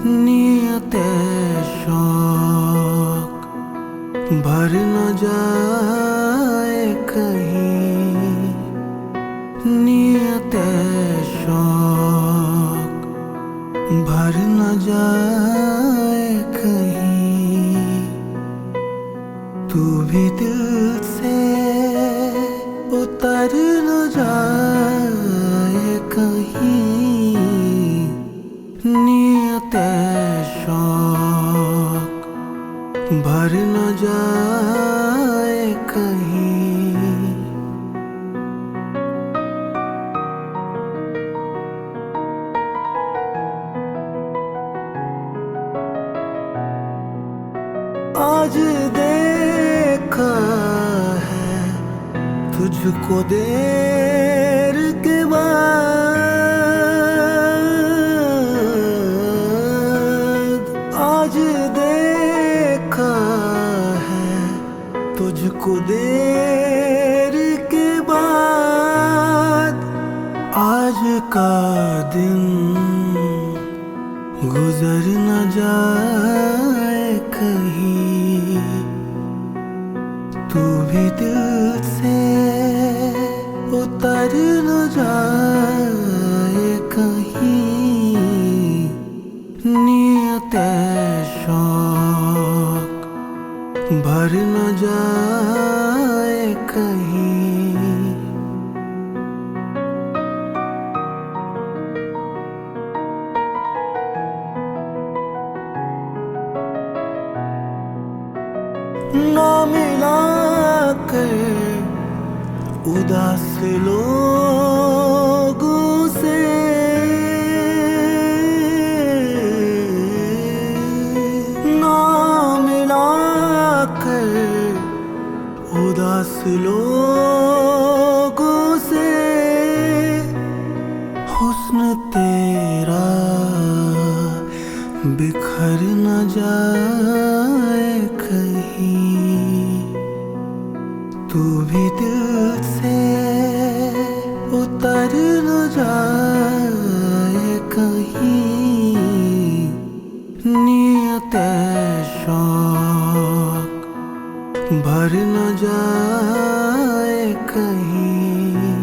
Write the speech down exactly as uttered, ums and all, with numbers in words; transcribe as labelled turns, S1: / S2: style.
S1: नियते शौक भर न जाए कहीं, नियते शौक भर न जाए कहीं। तू भी दिल से उतर न जाए कहीं, नियते शौक भर न जाए कहीं। आज देखा है तुझको देर के बाद, आज देखा है तुझको देर के बाद। आज का दिन गुजर न जाए कहीं, तू भी दिल से उतर न जाए कहीं, नियते शौक भर न जाए कहीं। ना मिला कर उदास लोगों से, ना मिला कर उदास लोगों से। हुस्न तेरा बिखर न जाए कहीं, तू भी दिल से उतर न जाए कहीं, नियते शौक भर न जाए कहीं।